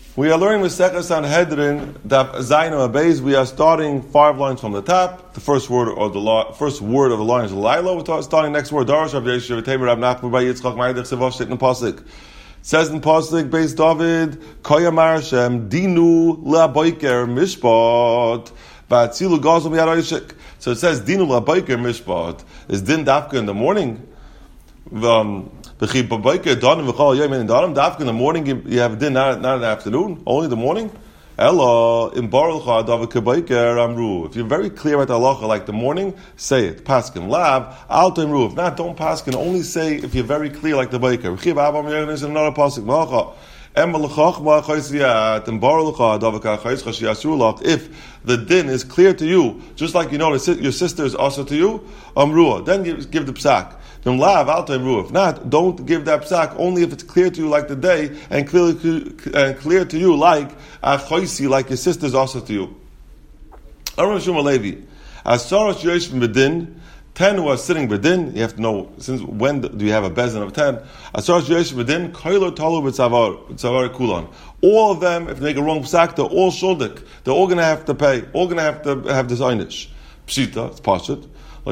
We are learning Masechah Sanhedrin, Daf Zayin Abayz. We are starting 5 lines from the top. The first word of the line is Laila. We're starting next word. Darash Rav Yeshiv Tamer Rav Nachman Bar Yitzchak Ma'idich Sevav Shit in Pasuk. Says in Pasuk, Beis David, Koyamar Hashem Dinu LaBoiker Mishpat Va'atzilu Gazal Miyad Oishik. So it says Dinu LaBoiker Mishpat. Is Din Dafka in the morning? Dafka in the morning you have a din, not in the afternoon, only the morning. Ella in Amru. If you're very clear about the halacha, like the morning, say it. Paskin lav al temru. If not, don't paskin. Only say if you're very clear, like the baker. Is another pasuk. If the din is clear to you, just like you know your sister is also to you, amruah, then give the psak. If not, don't give that psak only if it's clear to you like the day and clear to you like your sister is also to you. Aaron Shuma Levi, Asaras Yosh Bedin, 10 who are sitting bedin. You have to know since when do you have a bezin of 10. Asaras Yosh Bedin, Koilo Talu B'Tzavar Kulan. All of them, if they make a wrong psak, they're all shuldik. They're all going to have to pay. All going to have this einish. Pshita, it's pashut. And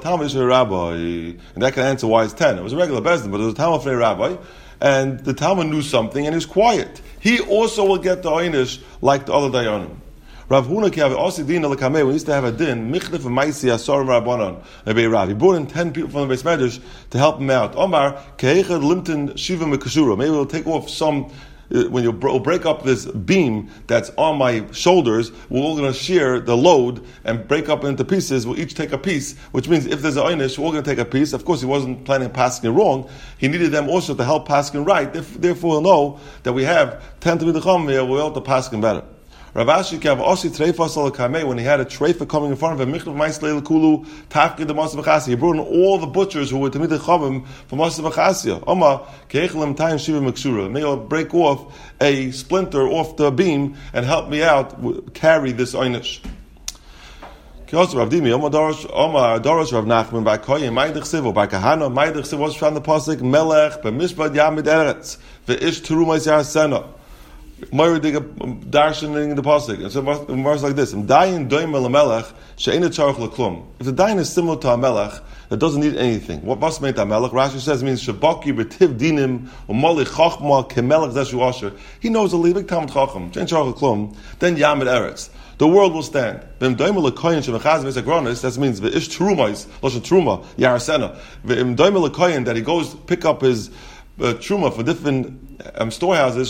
that can answer why it's 10. It was a regular bezdin, but it was a Talmud Fnei Rabbi, and the Talmud knew something, and he was quiet. He also will get the einish like the other dayanim. Rav Huna ki have osidina lekamei. We used to have a din michlef ma'isi asorim rabbanon. Maybe Rav, he brought in 10 people from the Beis Medrash to help him out. Omar keichad limtin shiva mekashura. Maybe we'll take off some. When you break up this beam that's on my shoulders, we're all going to share the load and break up into pieces. We'll each take a piece, which means if there's an einish, we're all going to take a piece. Of course, he wasn't planning on passing it wrong. He needed them also to help passing right. Therefore, we'll know that we have 10 to be the chum here, we'll be able to pass better. Rav Ashi kav osi treifa sal kamei, when he had a treifa coming in front of him, michlav ma'isleil kulu tafkid the Masa B'chasia. He brought in all the butchers who were to meet the chavim from Masa B'chasia. Oma keichlem tayim shiva mekshura. May you break off a splinter off the beam and help me out carry this einish. Kios Rav Dimi, Oma Dorosh Rav Nachman by Koyim Ma'idich Sivo by Kahana Ma'idich Sivo was from the pasuk Melech b'Mishpad Yamid Eretz ve'ish Terumais Yasena. Moira dig darshaning the pasuk. And so it works like this: Dayin doimel melech she'ena tzarich leklum. If the dayin is similar to a melech that doesn't need anything, what must mean a melech? Rashi says it means shabaki b'tiv dinim umoli chachma kemelech zeshu asher. He knows a little bit talmud chacham. She'ena tzarich leklum. Then yamid eretz. The world will stand. V'im doimel lekoyin shemechaz v'esagronis. That means v'ish trumais loshen truma yarasena. V'im doimel lekoyin that he goes pick up his truma for different storehouses.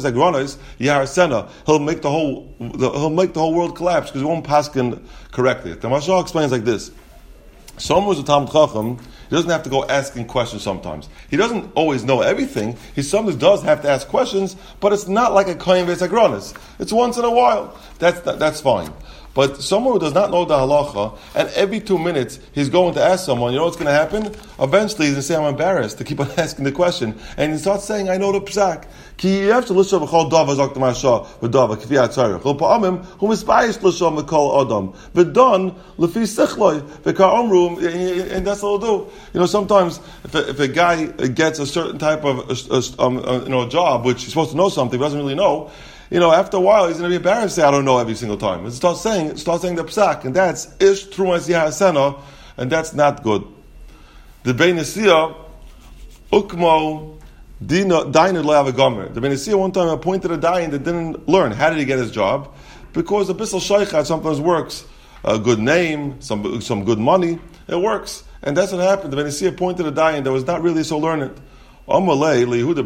He'll make the whole world collapse because he won't paskin correctly. The Mashal explains like this: someone who's a Talmud Chacham, he doesn't have to go asking questions. Sometimes he doesn't always know everything. He sometimes does have to ask questions, but it's not like a kohen v'esagronis. It's once in a while. That's fine. But someone who does not know the halacha, and every 2 minutes he's going to ask someone, you know what's going to happen? Eventually he's going to say, I'm embarrassed to keep on asking the question. And he starts saying, I know the psak. Ki have to listen to chol dava zok t'masha v'dava k'fi atzarech. Chol pa'amim hu mispayish l'shom v'kol adam v'don l'fi sichloi v'kar omru, and that's all he'll do. You know, sometimes if a guy gets a certain type of job, which he's supposed to know something, but doesn't really know, you know, after a while, he's going to be embarrassed to say, I don't know every single time. And start saying the psak, and that's ish trumas yahasena, and that's not good. The Bein Nesiyah, ukmo dayin le'avagomer. The Bein Nesiyah one time appointed a dayin that didn't learn. How did he get his job? Because a bissel shaychat sometimes works. A good name, some good money, it works. And that's what happened. The Bein Nesiyah appointed a dayin that was not really so learned. So they got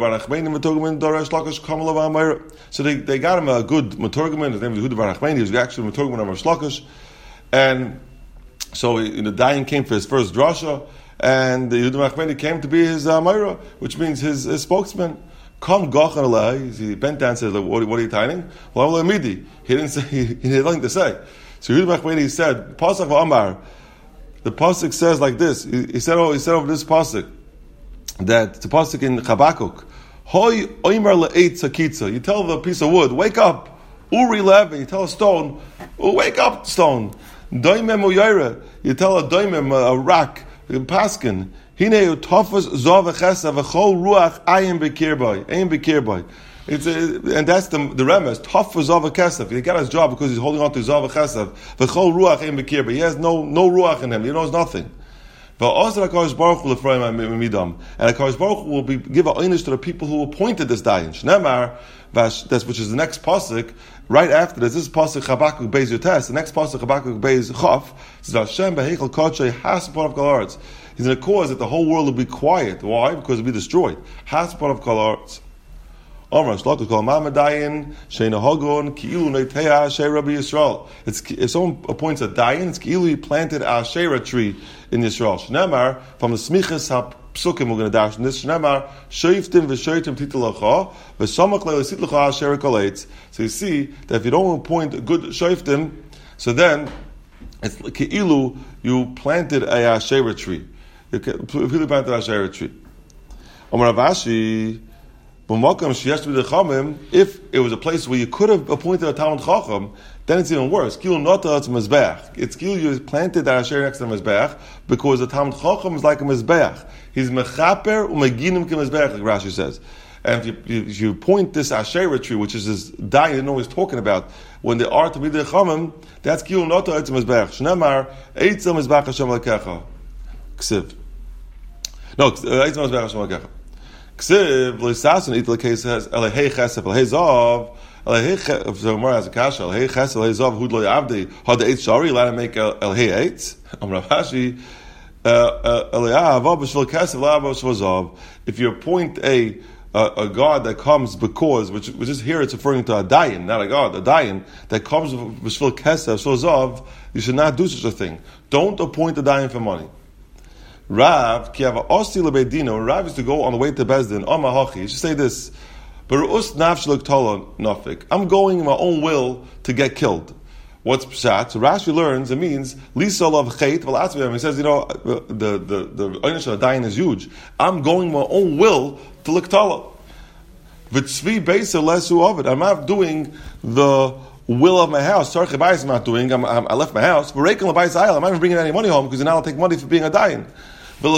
him a good Meturgaman. His name was Yehuda Bar Nachmani. He was actually Meturgaman of Rosh Lakish. And so the dayan came for his first drasha, and the Yehuda Bar Nachmani came to be his Meira, which means his spokesman. Come gachan alei. He bent down and said, what are you tying? Well, he didn't say, he had nothing to say. So Yehuda Bar Nachmani said, Pasuk Amar. The pasuk says like this. He said over this pasuk, that it's a pasuk in Chabakuk. Hoy oimer le'eit sakitza. You tell the piece of wood, wake up. Uri levin. You tell a stone, wake up, stone. Doimem u'yayre. You tell a doimem, a rock, paskin. Hine utafas zav v'chesa v'chol ruach ayim b'kirboy. Ayim b'kirboy. And that's the remes. Tough for Zav Kesef. He got his job because he's holding on to Zav Kesef. V'chol ruach ein bekir, but he has no ruach in him. He knows nothing. And HaKadosh Baruch Hu will give a oynish to the people who appointed this dayan. Shnemar, which is the next pasuk. Right after this is pasuk Habakkuk Beis Yotes. The next pasuk Habakkuk Beis Chaf says Hashem beheichel kodshei haspon of kol haaretz. He's going to cause that the whole world will be quiet. Why? Because it will be destroyed. Haspon of kol haaretz. If someone appoints a dayan, it's ki'ilu he planted a Asherah tree in Yisrael. Shnemar, from the smichas ha-psukim, we're going to dash in this. Shnemar, shoiftim v'shoitim titulacha, v'samach le'lesit lecha Asherah koletz. So you see that if you don't appoint a good shoiftim, so then it's ki'ilu you planted a Asherah tree. You planted a Asherah tree. Amar Ravashi, if it was a place where you could have appointed a Talmud Chacham, then it's even worse. It's you planted the Asher next to the Mizbeach, because the Talmud Chacham is like a Mizbeach. He's mechaper umeginim k'Mizbeach, like Rashi says. And if you point this Asherah tree, which is this dayan, you don't know what he's talking about, when they are to be the Chamim, that's Kil Nota Eitz Mizbeach. Shnemar, Eitz Mizbeach Hashem Lekecha. Ksiv. No, Eitz Mizbeach Hashem Lekecha. Ksiv l'sasun itla case has elehei chesef elehei zav elehei chesef. So Gemara has a kasha elehei chesef elehei zav hud lo yavdi had the eight shari allowed to make elehei eight. Amar Rashi elehei avav b'shvil kesef elehei b'shvil zav. If you appoint a god that comes because which is here it's referring to a dayan, not a god, a dayan that comes b'shvil kesef b'shvil zav, you should not do such a thing. Don't appoint a dayan for money. Rav, ki hava osi lebedino. Rav used to go on the way to Bezdin. Amahachi. He should say this: "Berus nafshlik tola nafik." I'm going in my own will to get killed. What's pshat? So Rashi learns it means lisol of chait v'latzvim. He says, the oynish of dayan is huge. I'm going my own will to liktala. V'tzvi beisa lesu of it. I'm not doing the will of my house. Sarche bayis I'm not doing. I left my house. I'm not even bringing any money home because now I'll take money for being a dayan. And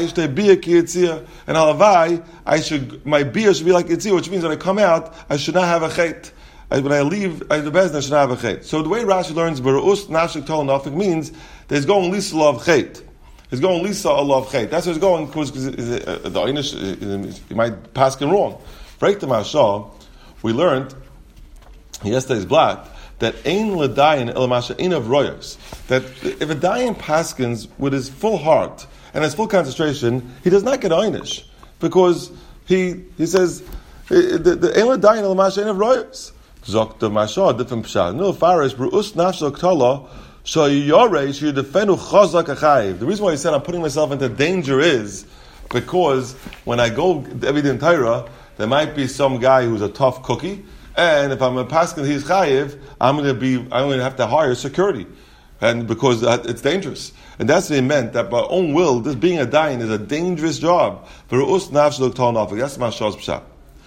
my beer should be like Yitzia, which means when I come out, I should not have a chait. When I leave the Bezdin, I should not have a chait. So the way Rashi learns, Berus Nashik Tol Nafik means that he's going Lisa of chait. He's going Lisa of chait. That's what he's going, because the Einish, he might pass him wrong. Break the Mashal, we learned, yesterday's black, that ein l'dayin elamasha ein of royos. That if a dayan paskins with his full heart and his full concentration, he does not get einish, because he says the ein l'dayin elamasha ein of royos. Zok the masha different pshat. No farish bruus nafshel ktala shayyaresh you defendu chazak achayiv. The reason why he said I'm putting myself into danger is because when I go every day in Torah, there might be some guy who's a tough cookie. And if I'm a paskin, he's chayiv, I'm going to have to hire security, and because it's dangerous. And that's what he meant, that by own will, this being a dayan is a dangerous job. That's my shah's pshat.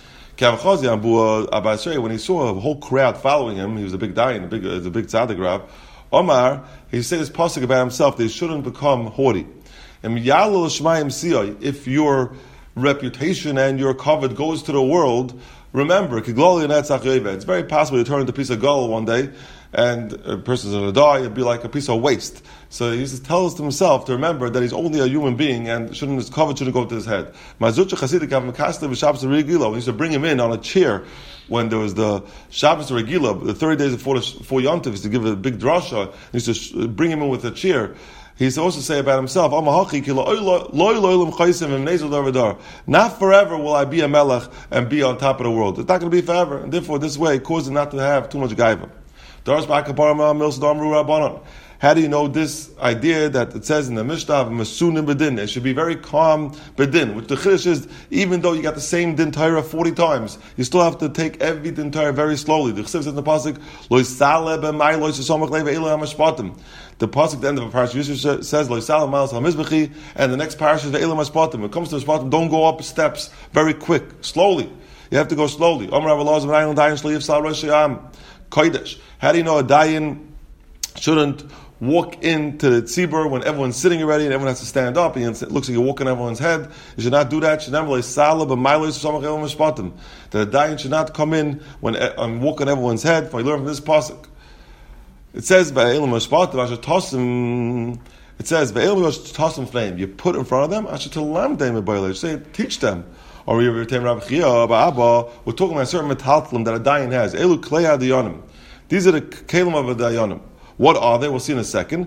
When he saw a whole crowd following him, he was a big dayan, a big tzaddik Rav. Omar, he said this pasuk about himself, they shouldn't become haughty. If your reputation and your covet goes to the world, remember, it's very possible you turn into a piece of gull one day, and a person's going to die, it'd be like a piece of waste. So he used to tell us to himself to remember that he's only a human being, and his covet shouldn't go to his head. We used to bring him in on a chair when there was the Shabbos Regila, the 30 days before Yom Tov, he used to give a big drasha, he used to bring him in with a chair. He used to also say about himself, not forever will I be a melech and be on top of the world. It's not going to be forever. And therefore, this way, it causes him not to have too much gaiva. How do you know this idea that it says in the Mishnah, Masunim Bedin? It should be very calm Bedin. Which the Chiddush is, even though you got the same Din Torah 40 times, you still have to take every Din Torah very slowly. The Chiddush says in the Pasuk, Lo Yisale B'mai Lo Yisomach Leva Ela HaMashpatim. The Pasuk at the end of a parasha says, Lo Yisale B'mai Lo Yisomach, and the next parasha is the Ela HaMashpatim. When it comes to the Mashpatim, don't go up steps very quick, slowly. You have to go slowly. How do you know a dayan shouldn't walk into the tzibur when everyone's sitting already and everyone has to stand up and it looks like you're walking on everyone's head. You should not do that. The dayan should not come in when I'm walking on everyone's head. If I learn from this pasuk, it says it says flame. You put in front of them. Say teach them. Or we're talking about a certain metaltalum that a dayan has. These are the kelim of a dayanim. What are they? We'll see in a second.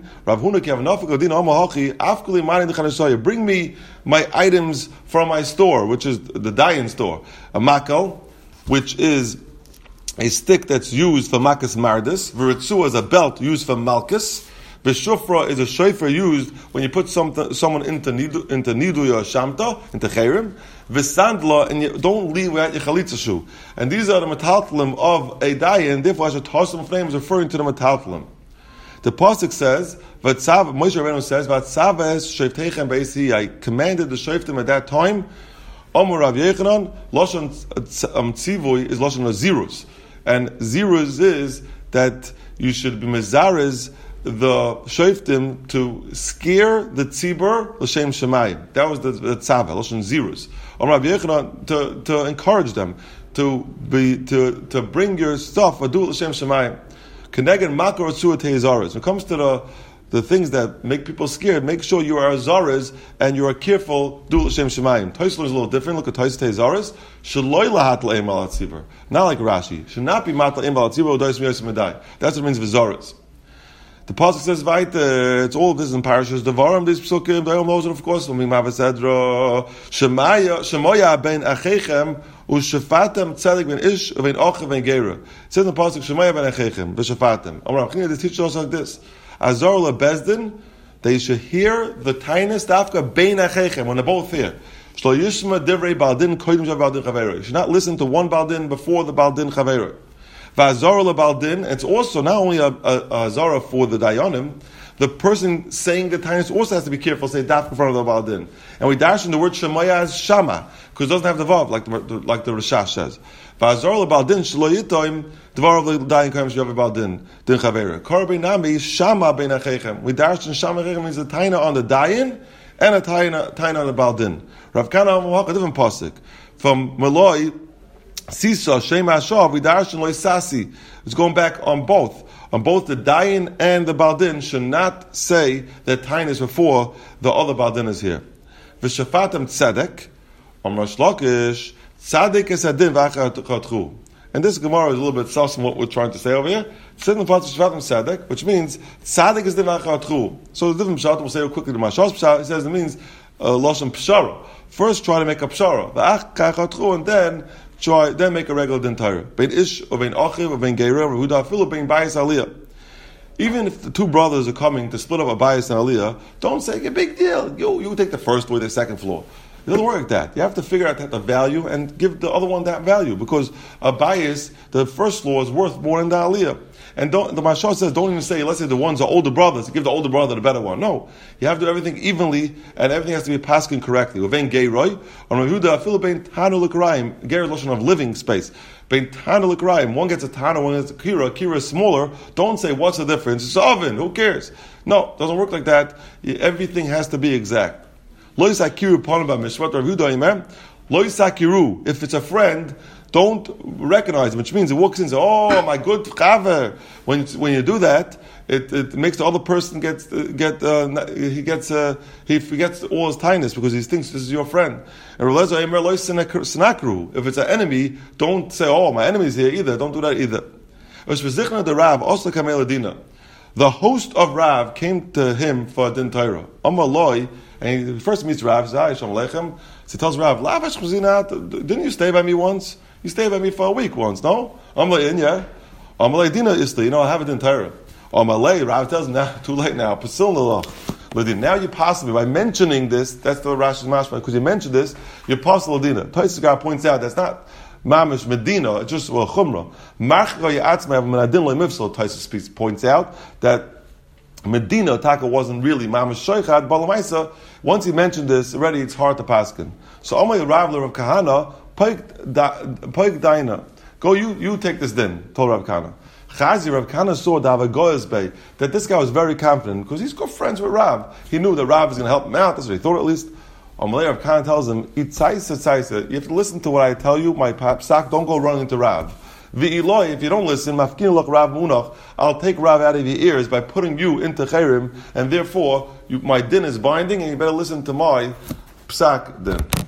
Bring me my items from my store, which is the dayan store. A makal, which is a stick that's used for makas mardis. V'ritzua is a belt used for malchus. V'shufra is a shofar used when you put someone into niduya shamta, into cherim. V'sandla, and you don't leave without your chalitza shoe. And these are the metaltalim of a dayan. Therefore, Hashem flame is referring to the metaltalim. The pasuk says, Moshe Rabbeinu says, I commanded the shoftim at that time. Amar Rav Yechanan, Lashon Tzivui is Lashon Zirus. And Zirus is that you should be mezarez the shoftim to scare the tzibur l'shem shemayim. That was the tzava, Lashon Zirus. Amar Rav Yechanan, to encourage them to bring your stuff, do it l'shem shemayim. When it comes to the things that make people scared, make sure you are azaras and you are careful. Do l'shem shemayim. Tosfos is a little different. Look at Tosfos Tezaris. Shaloi lahat le'em al tzibur. Not like Rashi. Should not be mat le'em al tzibur. That's what it means v'zaras. The pasuk says, it's all of this in parashas Devarim. These psukim, they all know it, of course. Shemaya ben achechem. Ushafatem tzadik ben ish ben ochav ben gera. It says in the pasuk Shemaya ben achechem v'shafatem. Amram, can you teach us like this? Azar lebezdin, they should hear the tiniest dafka ben achechem when they're both here. Shlo yishma divrei baldin koydim shav baldin chavera. You should not listen to one baldin before the baldin chavera. V'azar lebaldin. It's also not only a azara for the dayanim. The person saying the tiniest also has to be careful. Say daf in front of the baldin, and we dash in the word shemaya as shama because it doesn't have the vav like the Rashash says. V'azor lebaldin shelo yitoim dvar of the dayan kaim sheyav baldin din chavera. Korbe nami shama ben achechem. We dash in shama achechem means a taina on the dayan and a taina on the baldin. Rav Kana Amahak, a different pasuk from Maloi Sisa Shema Ashav. We dash in loy sasi. It's going back on both. On both the dayan and the baldin should not say that tain is before the other baldin is here. V'shafatem tzedek, Amar Shlokish, tzedek is adin v'achar. And this Gemara is a little bit sus from what we're trying to say over here. It says in the pasuk shafatem tzedek, which means tzedek is din v'achar. So the different pshat, we'll say it quickly to Mashas pshat. It says it means lashon pshara. First, try to make a pshara, v'achar, and then make a regular din Torah. Bein ish or bein achiv or bein geira or huda afilu bein bayis aliyah. Even if the two brothers are coming to split up a bayis and aliyah, don't say a big deal. You take the first floor, the second floor. It doesn't work like that. You have to figure out the value and give the other one that value because a bayis, the first floor is worth more than the aliyah. And the Mashal says, don't even say, let's say the ones are older brothers, give the older brother the better one. No. You have to do everything evenly, and everything has to be paskin correctly. Uvein geiroi, or Rehuda, afilu bein tanu l'karayim, geir lotion of living space. Bein tanu l'karayim, one gets a tanu, one gets a kira is smaller. Don't say, what's the difference? It's oven, who cares? No, it doesn't work like that. Everything has to be exact. Lo yisakiru ponaba mishvat Rehuda, amen? Lo yisakiru, if it's a friend, don't recognize him, which means he walks in and says, oh, my good chaver. When you do that, it makes the other person he forgets all his kindness because he thinks this is your friend. And if it's an enemy, don't say, oh, my enemy is here either. Don't do that either. The host of Rav came to him for din Torah. And he first meets Rav, he says, so he tells Rav, didn't you stay by me once? You stayed by me for a week once, no? Amalei, yeah. Amalei dina isli, I have it in Torah. Amalei, Rav tells him, now, too late now. Pasil nalach. Now you possibly, by mentioning this, that's the Rashi's mashma, because you mentioned this, you're pasul dina. Tosfos points out that's not mamish medina, it's just chumrah. Marchka yatzma menadin lo'mifsal. Tosfos points out that Medina Taka wasn't really mamish shoichad, balamaisa. Once he mentioned this, already it's hard to paskin. So Amalei Rav of Kahana. Paik Daina. Go, you take this din, told Rav Kana. Chazi Rav Kana saw that this guy was very confident because he's good friends with Rav. He knew that Rav was going to help him out. That's what he thought at least. Amalei Rav Kana tells him, you have to listen to what I tell you, my psak, don't go running into Rav. V'iloi, if you don't listen, mafkin lach Rav Munach, I'll take Rav out of your ears by putting you into Chayrim, and therefore my din is binding, and you better listen to my psak din.